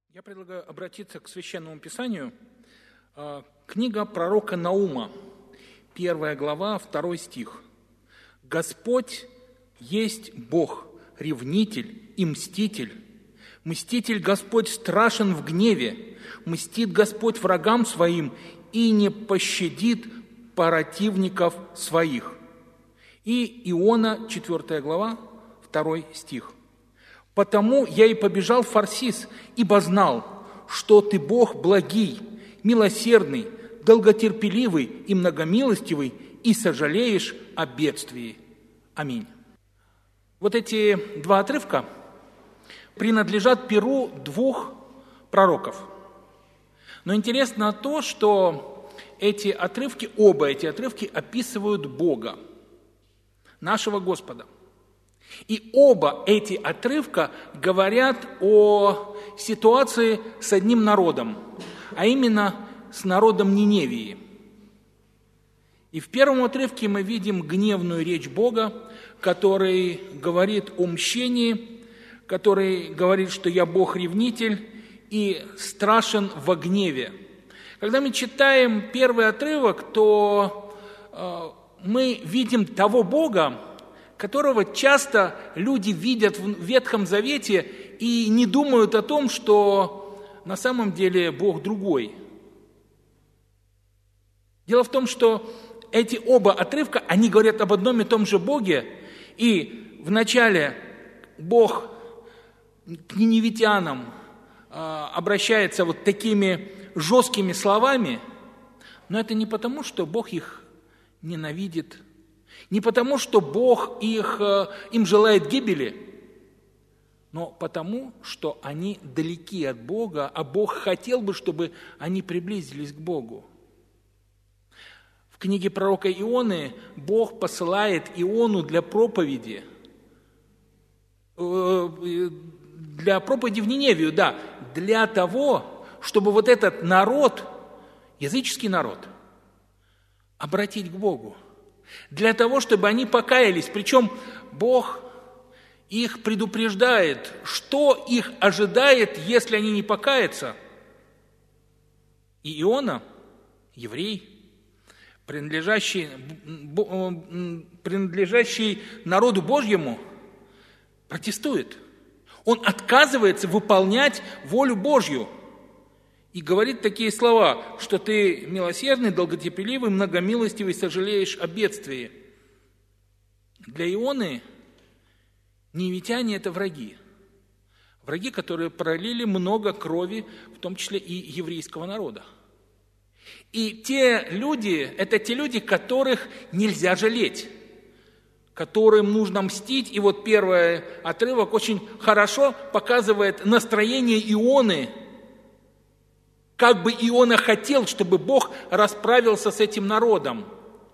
Я предлагаю обратиться к Священному Писанию. Книга пророка Наума, 1 глава, 2 стих. «Господь есть Бог, ревнитель и мститель. Мститель Господь страшен в гневе, мстит Господь врагам своим и не пощадит противников своих». И Иона, 4 глава, 2 стих. «Потому я и побежал в Фарсис, ибо знал, что ты Бог благий, милосердный, долготерпеливый и многомилостивый, и сожалеешь о бедствии. Аминь». Вот эти два отрывка принадлежат перу двух пророков. Но интересно то, что оба эти отрывки описывают Бога, нашего Господа. И оба эти отрывка говорят о ситуации с одним народом, а именно с народом Ниневии. И в первом отрывке мы видим гневную речь Бога, который говорит о мщении, который говорит, что «я Бог-ревнитель» и страшен во гневе. Когда мы читаем первый отрывок, то мы видим того Бога, которого часто люди видят в Ветхом Завете и не думают о том, что на самом деле Бог другой. Дело в том, что эти оба отрывка, они говорят об одном и том же Боге, и вначале Бог к ниневитянам обращается вот такими жесткими словами, но это не потому, что Бог их ненавидит, не потому, что Бог им желает гибели, но потому, что они далеки от Бога, а Бог хотел бы, чтобы они приблизились к Богу. В книге пророка Ионы Бог посылает Иону для проповеди в Ниневию, для того, чтобы вот этот народ, языческий народ, обратить к Богу. Для того, чтобы они покаялись. Причем Бог их предупреждает, что их ожидает, если они не покаятся. И Иона, еврей, принадлежащий народу Божьему, протестует. Он отказывается выполнять волю Божью. И говорит такие слова, что ты милосердный, долготерпеливый, многомилостивый, сожалеешь о бедствии. Для Ионы ниневитяне – это враги. Враги, которые пролили много крови, в том числе и еврейского народа. И те люди, это те люди, которых нельзя жалеть, которым нужно мстить. И вот первый отрывок очень хорошо показывает настроение Ионы, как бы Иона хотел, чтобы Бог расправился с этим народом.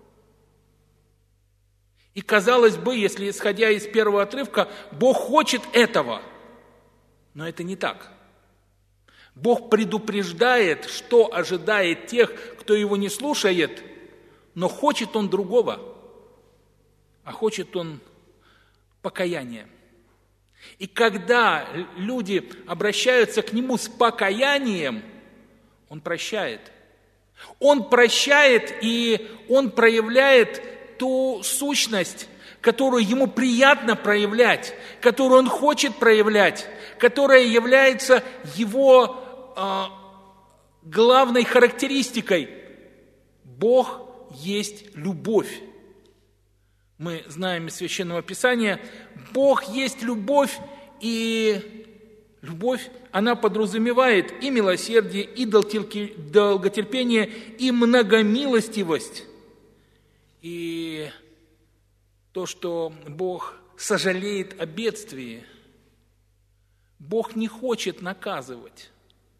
И казалось бы, если исходя из первого отрывка, Бог хочет этого, но это не так. Бог предупреждает, что ожидает тех, кто его не слушает, но хочет он другого, а хочет он покаяния. И когда люди обращаются к нему с покаянием, он прощает. Он прощает, и он проявляет ту сущность, которую ему приятно проявлять, которую он хочет проявлять, которая является его главной характеристикой. Бог есть любовь. Мы знаем из Священного Писания, Бог есть любовь, и любовь, она подразумевает и милосердие, и долготерпение, и многомилостивость. И то, что Бог сожалеет о бедствии, Бог не хочет наказывать.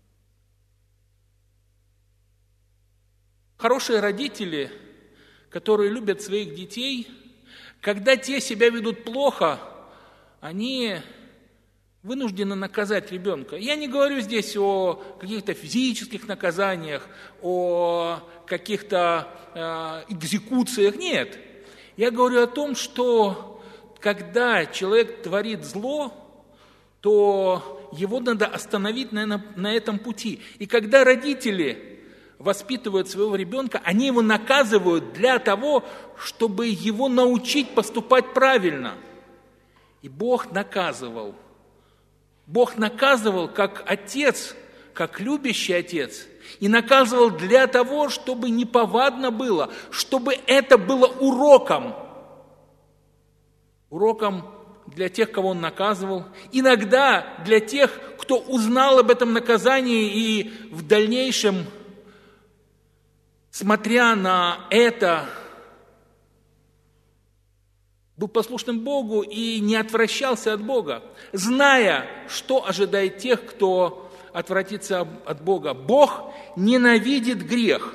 Хорошие родители, которые любят своих детей, когда те себя ведут плохо, они вынуждены наказать ребенка. Я не говорю здесь о каких-то физических наказаниях, о каких-то экзекуциях. Нет. Я говорю о том, что когда человек творит зло, то его надо остановить на этом пути. И когда родители воспитывают своего ребенка, они его наказывают для того, чтобы его научить поступать правильно. И Бог наказывал. Бог наказывал как отец, как любящий отец. И наказывал для того, чтобы неповадно было, чтобы это было уроком. Уроком для тех, кого он наказывал. Иногда для тех, кто узнал об этом наказании и в дальнейшем, смотря на это, был послушным Богу и не отвращался от Бога, зная, что ожидает тех, кто отвратится от Бога. Бог ненавидит грех.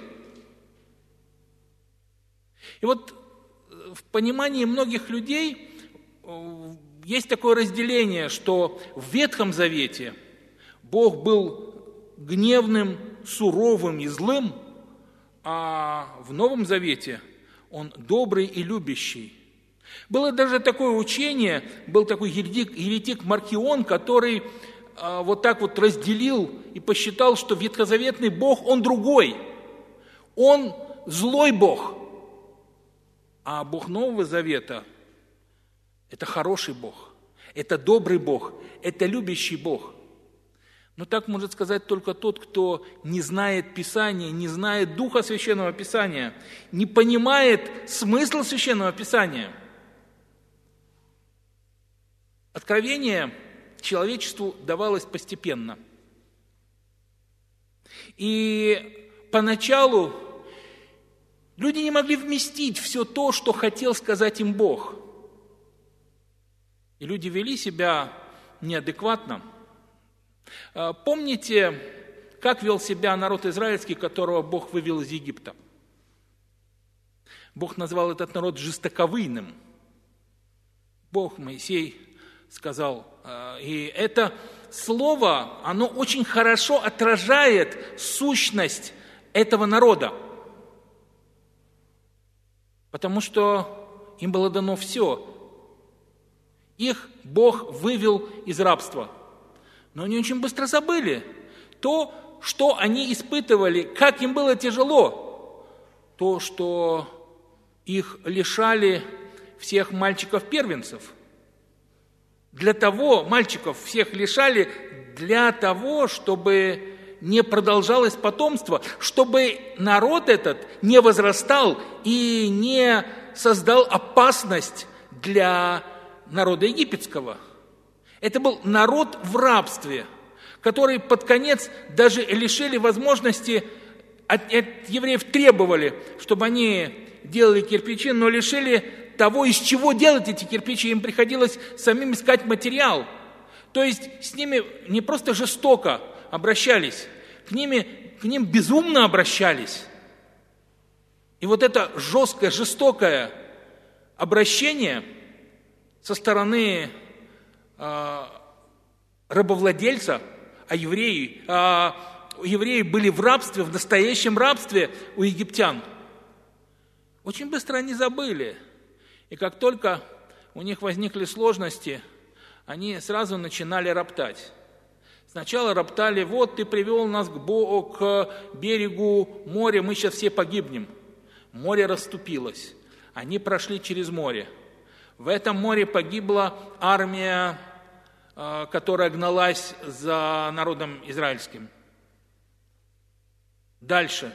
И вот в понимании многих людей есть такое разделение, что в Ветхом Завете Бог был гневным, суровым и злым, а в Новом Завете Он добрый и любящий. Было даже такое учение, был такой еретик Маркион, который вот так вот разделил и посчитал, что ветхозаветный Бог, Он другой. Он злой Бог. А Бог Нового Завета – это хороший Бог, это добрый Бог, это любящий Бог. Но так может сказать только тот, кто не знает Писания, не знает духа Священного Писания, не понимает смысл Священного Писания. Откровение человечеству давалось постепенно. И поначалу люди не могли вместить все то, что хотел сказать им Бог. И люди вели себя неадекватно. Помните, как вел себя народ израильский, которого Бог вывел из Египта? Бог назвал этот народ жестоковыйным. Бог, Моисей сказал, и это слово, оно очень хорошо отражает сущность этого народа. Потому что им было дано все. Их Бог вывел из рабства. Но они очень быстро забыли то, что они испытывали, как им было тяжело. То, что их лишали всех мальчиков-первенцев. Для того, мальчиков всех лишали, для того, чтобы не продолжалось потомство, чтобы народ этот не возрастал и не создал опасность для народа египетского. Это был народ в рабстве, который под конец даже лишили возможности, от евреев требовали, чтобы они делали кирпичи, но лишили того, из чего делать эти кирпичи, им приходилось самим искать материал. То есть с ними не просто жестоко обращались, к ним безумно обращались. И вот это жесткое, жестокое обращение со стороны рабовладельца, а евреи были в рабстве, в настоящем рабстве у египтян. Очень быстро они забыли. И как только у них возникли сложности, они сразу начинали роптать. Сначала роптали: вот ты привел нас к берегу моря, мы сейчас все погибнем. Море расступилось. Они прошли через море. В этом море погибла армия, которая гналась за народом израильским. Дальше.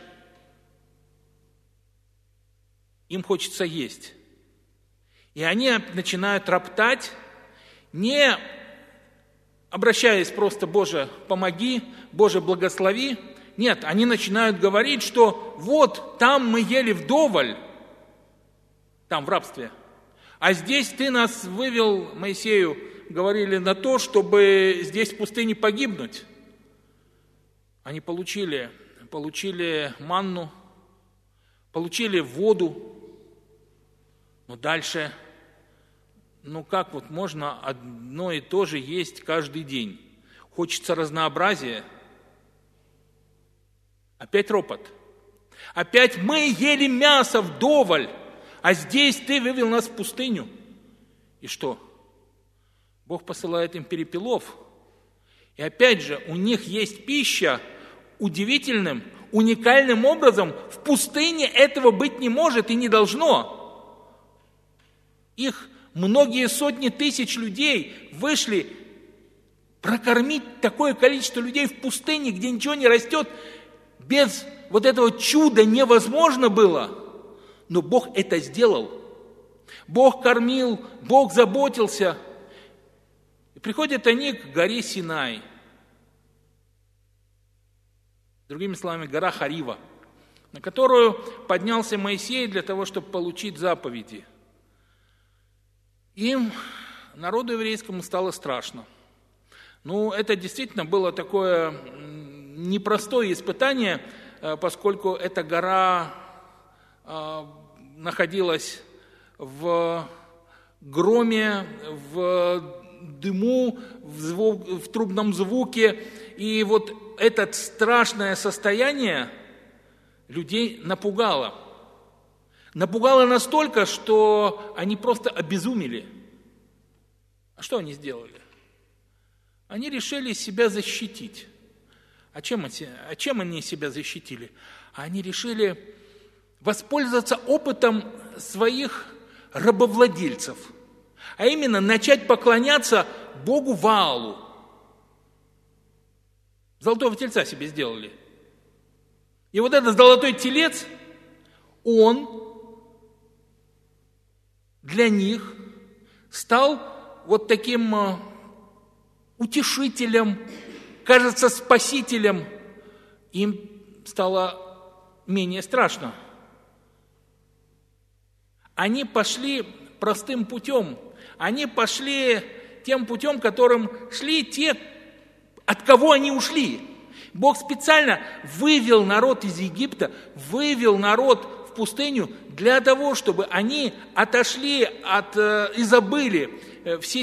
Им хочется есть. И они начинают роптать, не обращаясь просто: Боже, помоги, Боже, благослови. Нет, они начинают говорить, что вот там мы ели вдоволь, там в рабстве, а здесь ты нас вывел, Моисею, говорили, на то, чтобы здесь в пустыне погибнуть. Они получили манну, получили воду, но дальше, как вот можно одно и то же есть каждый день? Хочется разнообразия. Опять ропот. Опять мы ели мясо вдоволь, а здесь ты вывел нас в пустыню. И что? Бог посылает им перепелов, И опять же, у них есть пища удивительным, уникальным образом. В пустыне этого быть не может и не должно. Их многие сотни тысяч людей вышли прокормить такое количество людей в пустыне, где ничего не растет. Без вот этого чуда невозможно было. Но Бог это сделал. Бог кормил, Бог заботился. И приходят они к горе Синай. Другими словами, гора Харива, на которую поднялся Моисей для того, чтобы получить заповеди. Им, народу еврейскому, стало страшно. Это действительно было такое непростое испытание, поскольку эта гора находилась в громе, в дыму, в трубном звуке. И вот это страшное состояние людей напугало. Напугало настолько, что они просто обезумели. А что они сделали? Они решили себя защитить. А чем они себя защитили? Они решили воспользоваться опытом своих рабовладельцев, а именно начать поклоняться богу Ваалу. Золотого тельца себе сделали. И вот этот золотой телец, он для них стал вот таким утешителем, кажется, спасителем. Им стало менее страшно. Они пошли простым путем. Они пошли тем путем, которым шли те, от кого они ушли. Бог специально вывел народ из Египта, вывел народ в пустыню для того, чтобы они отошли и забыли все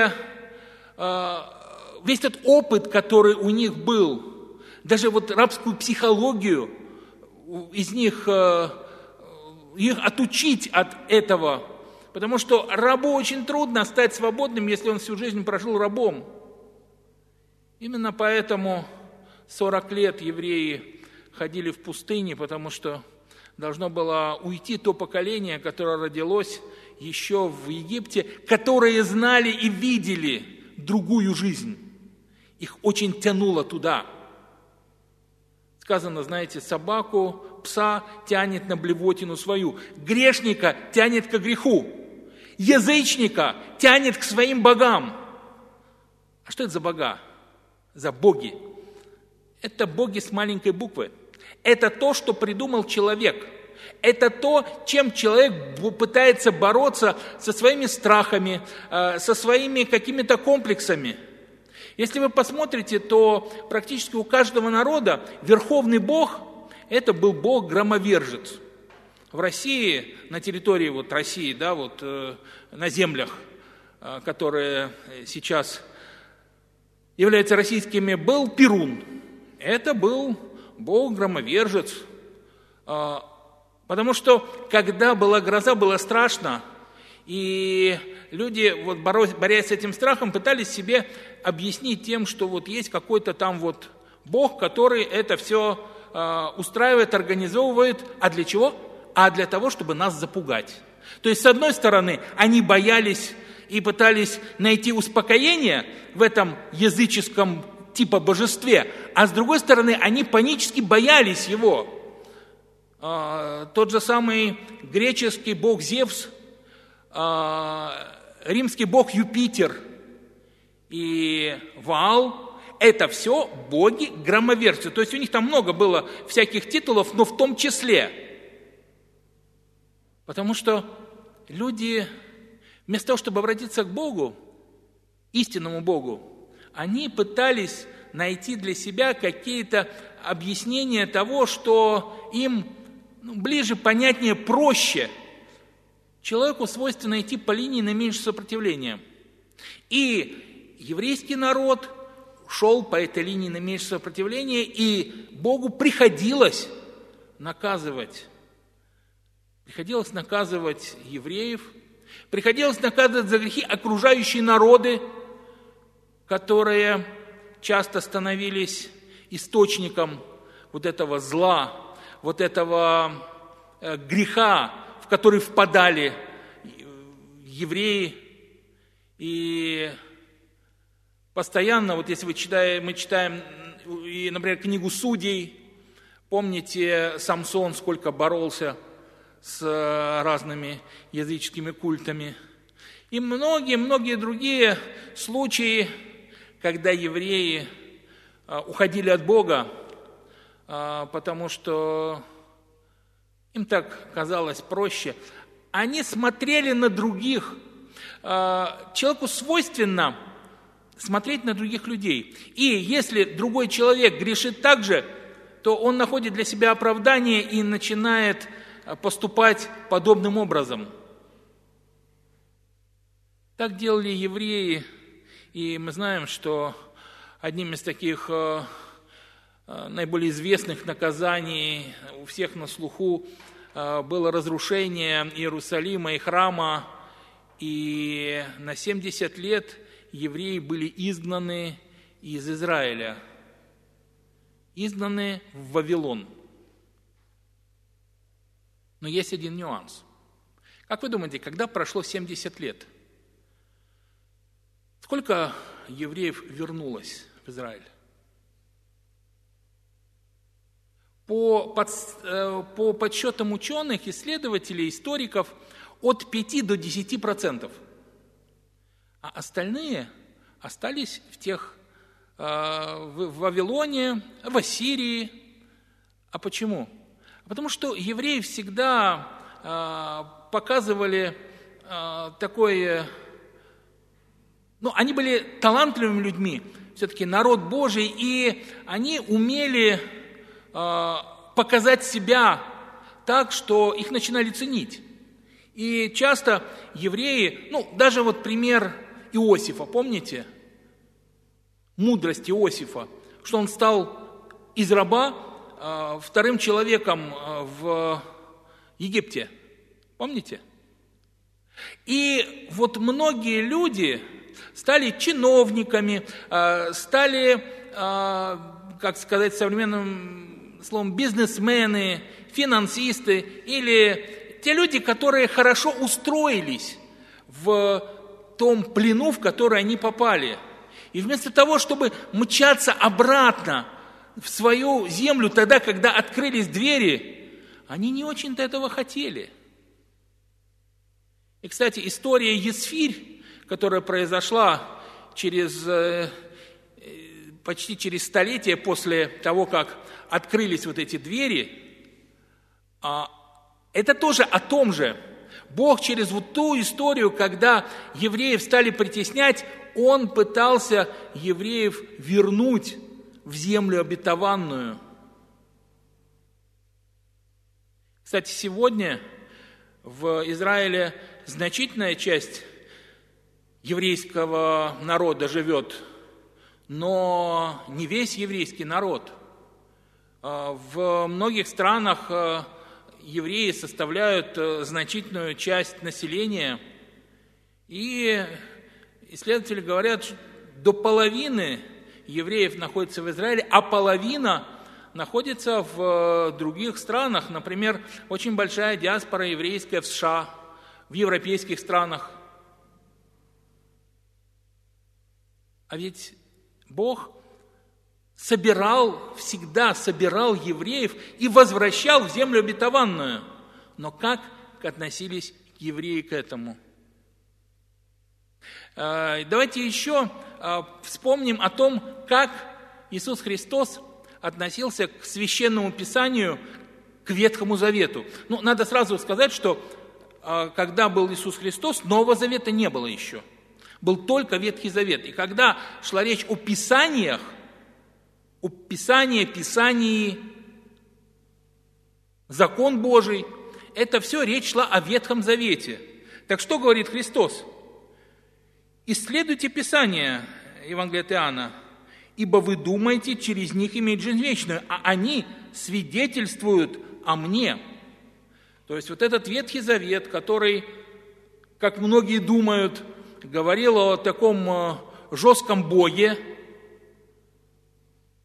весь тот опыт, который у них был. Даже вот рабскую психологию из них их отучить от этого. Потому что рабу очень трудно стать свободным, если он всю жизнь прожил рабом. Именно поэтому 40 лет евреи ходили в пустыне, потому что должно было уйти то поколение, которое родилось еще в Египте, которые знали и видели другую жизнь. Их очень тянуло туда. Сказано, знаете, собаку, пса тянет на блевотину свою, грешника тянет к греху, язычника тянет к своим богам. А что это за бога? За боги. Это боги с маленькой буквы. Это то, что придумал человек. Это то, чем человек пытается бороться со своими страхами, со своими какими-то комплексами. Если вы посмотрите, то практически у каждого народа верховный бог – это был бог-громовержец. В России, на территории России, на землях, которые сейчас являются российскими, был Перун. Это был бог-громовержец. Потому что, когда была гроза, было страшно, и люди, борясь с этим страхом, пытались себе объяснить тем, что есть какой-то там Бог, который это все устраивает, организовывает. А для чего? А для того, чтобы нас запугать. То есть, с одной стороны, они боялись и пытались найти успокоение в этом языческом типа божестве, а с другой стороны, они панически боялись его. Тот же самый греческий бог Зевс, римский бог Юпитер и Ваал – это все боги-громовержцы. То есть у них там много было всяких титулов, но в том числе. Потому что люди, вместо того, чтобы обратиться к Богу, истинному Богу, они пытались найти для себя какие-то объяснения того, что им ближе, понятнее, проще. Человеку свойственно идти по линии наименьшего сопротивления. И еврейский народ шел по этой линии наименьшего сопротивления, и Богу приходилось наказывать евреев, приходилось наказывать за грехи окружающие народы, которые часто становились источником вот этого зла, вот этого греха, в который впадали евреи. И постоянно, вот если мы читаем, например, книгу Судей, помните, Самсон сколько боролся с разными языческими культами. И многие другие случаи, когда евреи уходили от Бога, потому что им так казалось проще. Они смотрели на других. Человеку свойственно смотреть на других людей. И если другой человек грешит так же, то он находит для себя оправдание и начинает поступать подобным образом. Так делали евреи, и мы знаем, что одним из таких наиболее известных наказаний, у всех на слуху, было разрушение Иерусалима и храма, и на 70 лет евреи были изгнаны из Израиля, изгнаны в Вавилон. Но есть один нюанс. Как вы думаете, когда прошло 70 лет, сколько евреев вернулось в Израиль? По подсчетам ученых, исследователей, историков, от 5 до 10%. А остальные остались в Вавилоне, в Ассирии. А почему? Потому что евреи всегда показывали такое... они были талантливыми людьми, все-таки народ Божий, и они умели показать себя так, что их начинали ценить. И часто евреи, даже вот пример Иосифа, помните? Мудрость Иосифа, что он стал из раба вторым человеком в Египте. Помните? И вот многие люди стали чиновниками, стали, как сказать современным словом, бизнесмены, финансисты или те люди, которые хорошо устроились в том плену, в который они попали. И вместо того, чтобы мчаться обратно в свою землю тогда, когда открылись двери, они не очень-то этого хотели. И, кстати, история Есфирь, которая произошла почти через столетие после того, как открылись вот эти двери, это тоже о том же. Бог через вот ту историю, когда евреев стали притеснять, Он пытался евреев вернуть в землю обетованную. Кстати, сегодня в Израиле значительная часть еврейского народа живет, но не весь еврейский народ. В многих странах евреи составляют значительную часть населения, и исследователи говорят, что до половины евреев находится в Израиле, а половина находится в других странах. Например, очень большая диаспора еврейская в США, в европейских странах. А ведь Бог всегда собирал евреев и возвращал в землю обетованную. Но как относились евреи к этому? Давайте еще вспомним о том, как Иисус Христос относился к Священному Писанию, к Ветхому Завету. Надо сразу сказать, что когда был Иисус Христос, Нового Завета не было еще. Был только Ветхий Завет. И когда шла речь о Писаниях, о Писании, закон Божий, это все речь шла о Ветхом Завете. Так что говорит Христос? «Исследуйте Писание», Евангелие от Иоанна, «ибо вы думаете через них иметь жизнь вечную, а они свидетельствуют о мне». То есть вот этот Ветхий Завет, который, как многие думают, говорил о таком жестком Боге,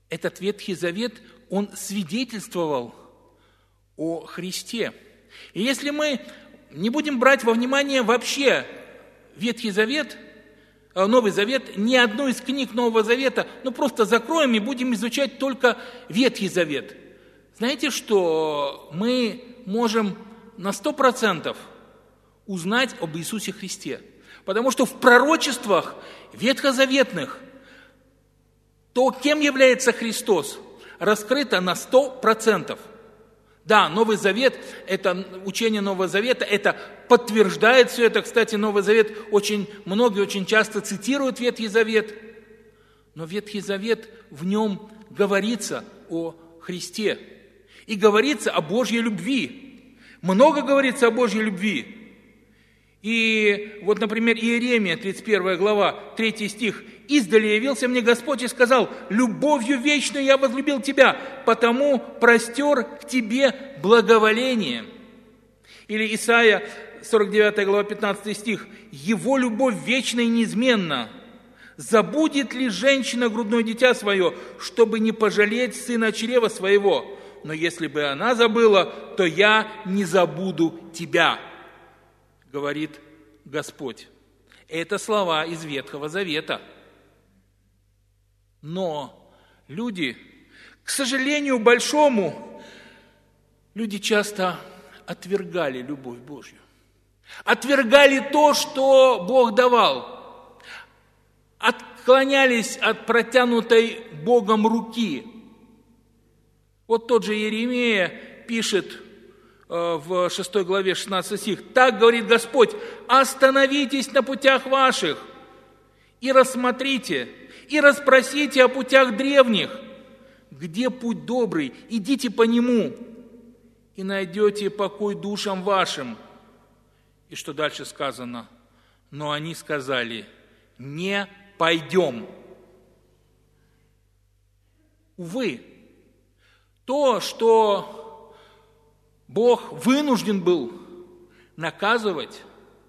Этот Ветхий Завет, он свидетельствовал о Христе. И если мы не будем брать во внимание вообще Ветхий Завет, Новый Завет, ни одну из книг Нового Завета, просто закроем и будем изучать только Ветхий Завет, знаете, что мы можем на 100% узнать об Иисусе Христе? Потому что в пророчествах ветхозаветных то, кем является Христос, раскрыто на 100%. Да, Новый Завет, это учение Нового Завета, это подтверждает все это. Кстати, Новый Завет многие очень часто цитируют Ветхий Завет. Но Ветхий Завет, в нем говорится о Христе. И говорится о Божьей любви. Много говорится о Божьей любви. И вот, например, Иеремия, 31 глава, 3 стих. «Издали явился мне Господь и сказал: любовью вечной я возлюбил тебя, потому простер к тебе благоволение». Или Исайя, 49 глава, 15 стих. «Его любовь вечна и неизменна. Забудет ли женщина грудное дитя свое, чтобы не пожалеть сына чрева своего? Но если бы она забыла, то я не забуду тебя», говорит Господь. Это слова из Ветхого Завета. Но люди, к сожалению большому, люди часто отвергали любовь Божью. Отвергали то, что Бог давал. Отклонялись от протянутой Богом руки. Вот тот же Иеремия пишет в 6 главе 16 стих. «Так говорит Господь: остановитесь на путях ваших и рассмотрите, и расспросите о путях древних. Где путь добрый? Идите по нему, и найдете покой душам вашим». И что дальше сказано? «Но они сказали: не пойдем». Увы, то, что Бог вынужден был наказывать,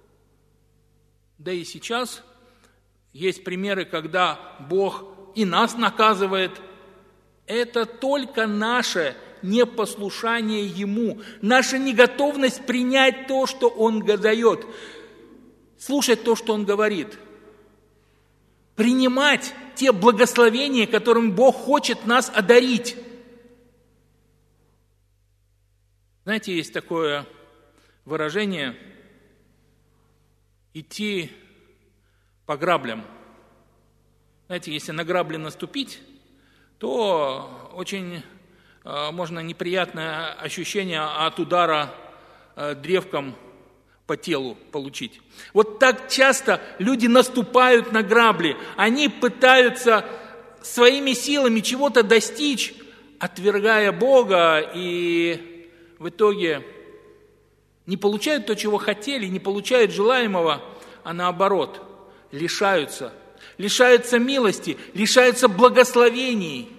да и сейчас есть примеры, когда Бог и нас наказывает, это только наше непослушание Ему, наша неготовность принять то, что Он дает, слушать то, что Он говорит, принимать те благословения, которым Бог хочет нас одарить. Знаете, есть такое выражение «идти по граблям». Знаете, если на грабли наступить, то очень можно неприятное ощущение от удара древком по телу получить. Вот так часто люди наступают на грабли, они пытаются своими силами чего-то достичь, отвергая Бога, и в итоге не получают то, чего хотели, не получают желаемого, а наоборот, лишаются милости, лишаются благословений,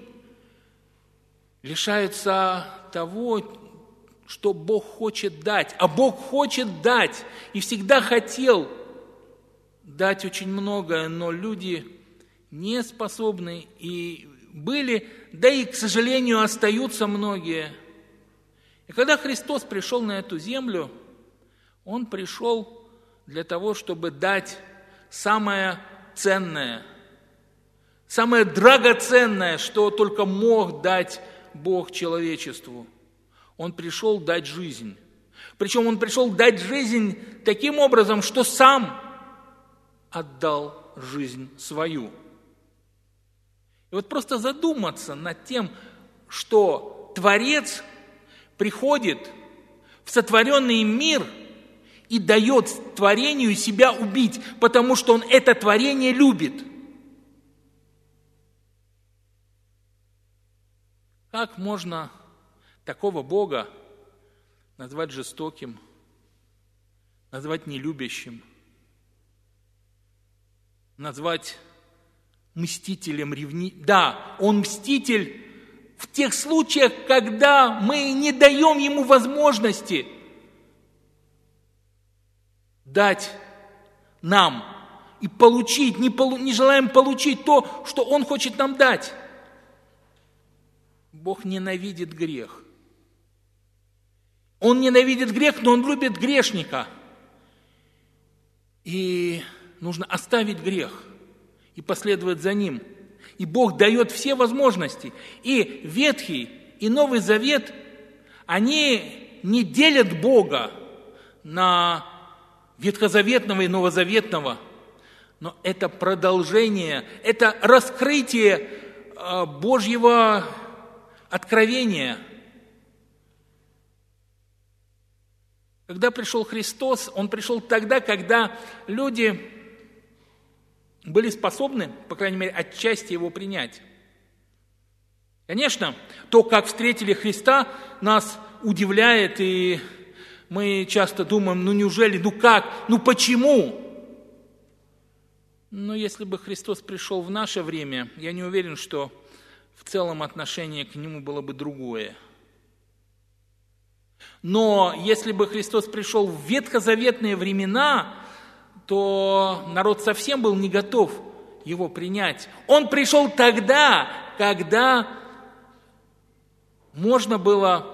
лишаются того, что Бог хочет дать. А Бог хочет дать и всегда хотел дать очень многое, но люди не способны и были, да и, к сожалению, остаются многие. И когда Христос пришел на эту землю, Он пришел для того, чтобы дать самое ценное, самое драгоценное, что только мог дать Бог человечеству. Он пришел дать жизнь. Причем Он пришел дать жизнь таким образом, что Сам отдал жизнь свою. И вот просто задуматься над тем, что Творец приходит в сотворенный мир и дает творению себя убить, потому что Он это творение любит. Как можно такого Бога назвать жестоким, назвать нелюбящим, назвать мстителем, Да, Он мститель в тех случаях, когда мы не даем Ему возможности дать нам и получить, не желаем получить то, что Он хочет нам дать. Бог ненавидит грех. Он ненавидит грех, но Он любит грешника. И нужно оставить грех и последовать за ним. И Бог дает все возможности. И Ветхий, и Новый Завет, они не делят Бога на ветхозаветного и новозаветного, но это продолжение, это раскрытие Божьего откровения. Когда пришел Христос, Он пришел тогда, когда люди были способны, по крайней мере, отчасти Его принять. Конечно, то, как встретили Христа, нас удивляет, и мы часто думаем, неужели, как, почему? Но если бы Христос пришел в наше время, я не уверен, что в целом отношение к Нему было бы другое. Но если бы Христос пришел в ветхозаветные времена, то народ совсем был не готов Его принять. Он пришел тогда, когда можно было...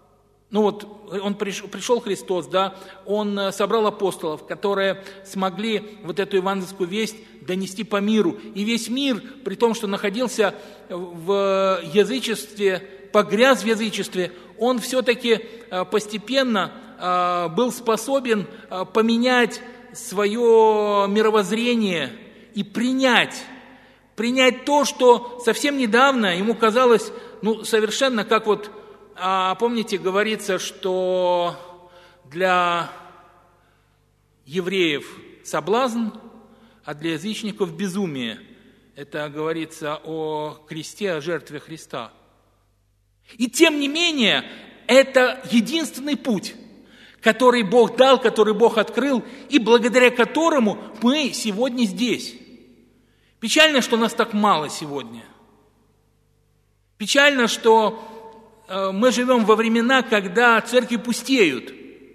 пришел Христос, Он собрал апостолов, которые смогли вот эту евангельскую весть донести по миру. И весь мир, при том, что находился в язычестве, погряз в язычестве, он все-таки постепенно был способен поменять свое мировоззрение и принять то, что совсем недавно ему казалось, совершенно как помните, говорится, что для евреев соблазн, а для язычников безумие. Это говорится о кресте, о жертве Христа. И тем не менее, это единственный путь, который Бог дал, который Бог открыл, и благодаря которому мы сегодня здесь. Печально, что нас так мало сегодня. Печально, что мы живем во времена, когда церкви пустеют.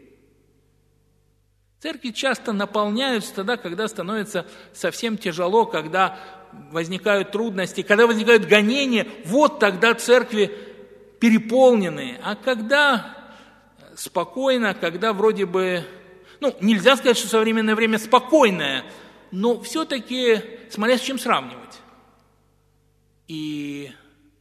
Церкви часто наполняются тогда, когда становится совсем тяжело, когда возникают трудности, когда возникают гонения. Вот тогда церкви переполнены. А когда спокойно, когда вроде бы... нельзя сказать, что современное время спокойное, но все-таки смотря с чем сравнивать. И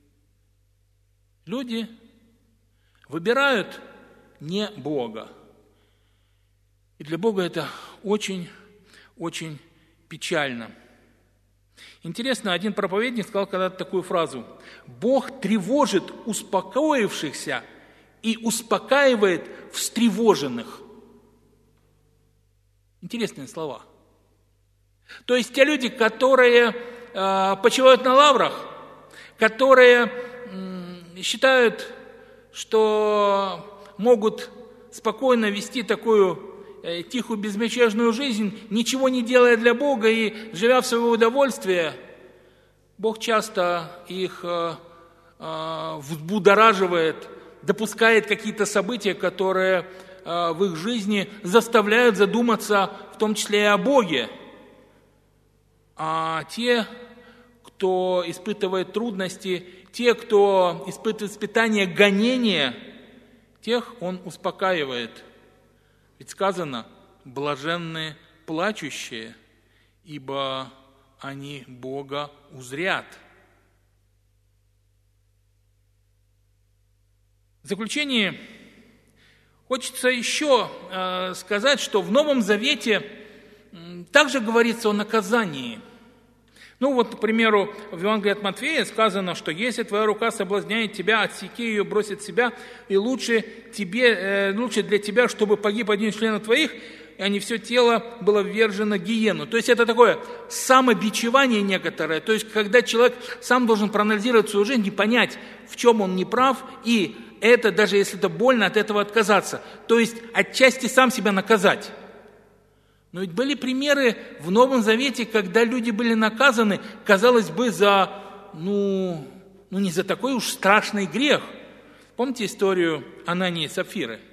люди выбирают не Бога. И для Бога это очень-очень печально. Интересно, один проповедник сказал когда-то такую фразу: «Бог тревожит успокоившихся и успокаивает встревоженных». Интересные слова. То есть те люди, которые почивают на лаврах, которые считают, что могут спокойно вести такую тихую, безмятежную жизнь, ничего не делая для Бога и живя в свое удовольствие, Бог часто их взбудораживает, допускает какие-то события, которые в их жизни заставляют задуматься, в том числе и о Боге. А те, кто испытывает трудности, те, кто испытывает испытания, гонения, тех Он успокаивает. Ведь сказано: блаженны плачущие, ибо они Бога узрят. В заключение хочется еще сказать, что в Новом Завете также говорится о наказании. К примеру, в Евангелии от Матфея сказано, что если твоя рука соблазняет тебя, отсеки ее, брось от себя, и лучше для тебя, чтобы погиб один из членов твоих, а не все тело было ввержено в гиену. То есть это такое самобичевание некоторое, то есть когда человек сам должен проанализировать свою жизнь и понять, в чем он неправ, и это, даже если это больно, от этого отказаться. То есть отчасти сам себя наказать. Но ведь были примеры в Новом Завете, когда люди были наказаны, казалось бы, за, не за такой уж страшный грех. Помните историю Анании и Сапфиры?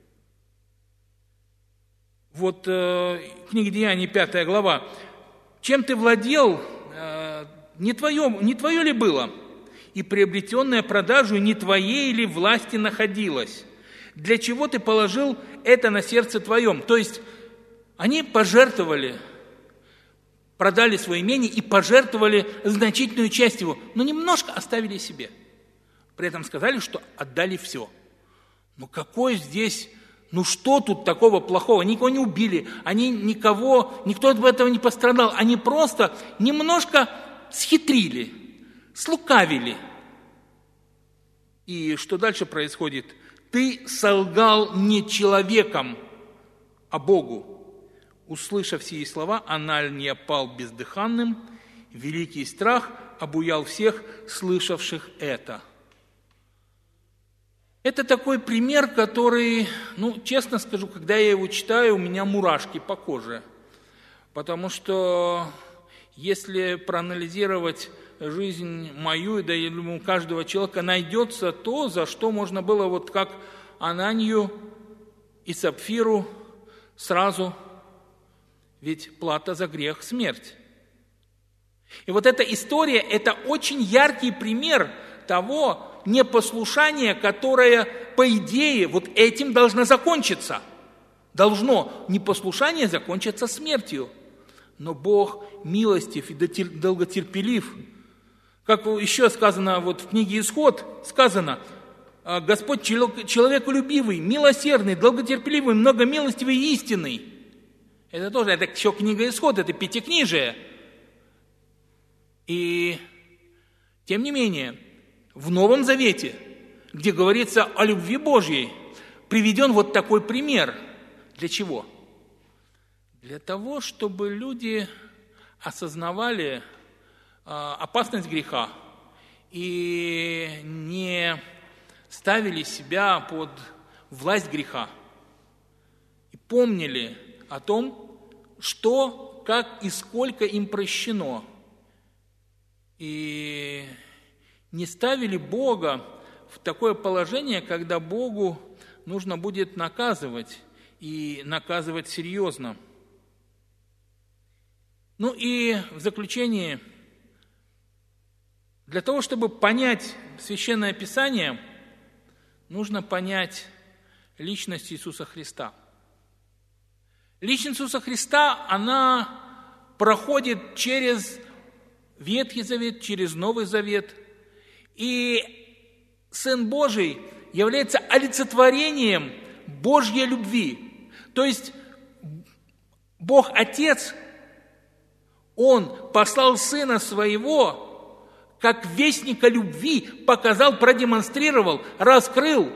Книга Деяний, 5 глава. «Чем ты владел, не твое ли было? и приобретенное продажу не твоей ли власти находилось? Для чего ты положил это на сердце твоем? То есть они пожертвовали, продали свое имение и пожертвовали значительную часть его, но немножко оставили себе. При этом сказали, что отдали все. Ну какой здесь, что тут такого плохого? Никого не убили, никто от этого не пострадал. Они просто немножко схитрили, слукавили. И что дальше происходит? Ты солгал не человеком, а Богу. Услышав сии слова, Анания пал бездыханным, великий страх обуял всех, слышавших это. Это такой пример, который, честно скажу, когда я его читаю, у меня мурашки по коже. Потому что если проанализировать жизнь мою, да я думаю, у каждого человека найдется то, за что можно было, вот как Ананию и Сапфиру, сразу, ведь плата за грех – смерть. И вот эта история – это очень яркий пример того непослушания, которое, по идее, вот этим должно закончиться. Должно непослушание закончиться смертью. Но Бог милостив и долготерпелив. Как еще сказано вот в книге «Исход», сказано: «Господь человеколюбивый, милосердный, долготерпеливый, многомилостивый и истинный». Это еще книга «Исход», это пятикнижие. И тем не менее, в Новом Завете, где говорится о любви Божьей, приведен вот такой пример. Для чего? Для того, чтобы люди осознавали опасность греха и не ставили себя под власть греха. И помнили о том, что, как и сколько им прощено. И не ставили Бога в такое положение, когда Богу нужно будет наказывать, и наказывать серьезно. И в заключение, для того, чтобы понять Священное Писание, нужно понять личность Иисуса Христа. Личность Иисуса Христа, она проходит через Ветхий Завет, через Новый Завет. И Сын Божий является олицетворением Божьей любви. То есть Бог Отец, Он послал Сына Своего, как вестника любви, показал, продемонстрировал, раскрыл.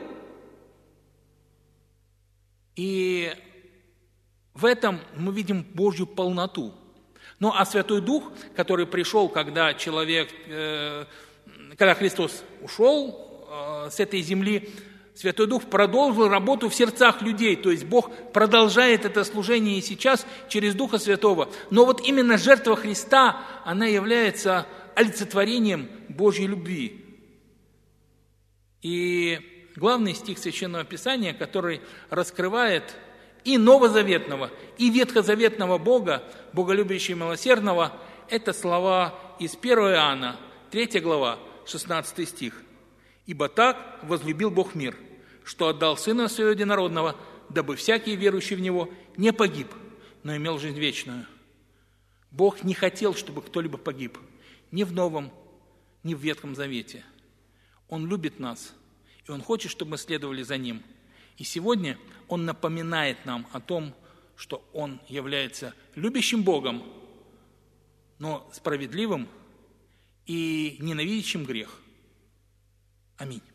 И в этом мы видим Божью полноту. А Святой Дух, который пришел, когда Христос ушел с этой земли, Святой Дух продолжил работу в сердцах людей. То есть Бог продолжает это служение и сейчас через Духа Святого. Но вот именно жертва Христа, она является олицетворением Божьей любви. И главный стих Священного Писания, который раскрывает и новозаветного, и ветхозаветного Бога, боголюбящего и милосердного, это слова из 1 Иоанна, 3 глава, 16 стих. «Ибо так возлюбил Бог мир, что отдал Сына Своего Единородного, дабы всякий верующий в Него не погиб, но имел жизнь вечную». Бог не хотел, чтобы кто-либо погиб, ни в Новом, ни в Ветхом Завете. Он любит нас, и Он хочет, чтобы мы следовали за Ним. И сегодня Он напоминает нам о том, что Он является любящим Богом, но справедливым и ненавидящим грех. Аминь.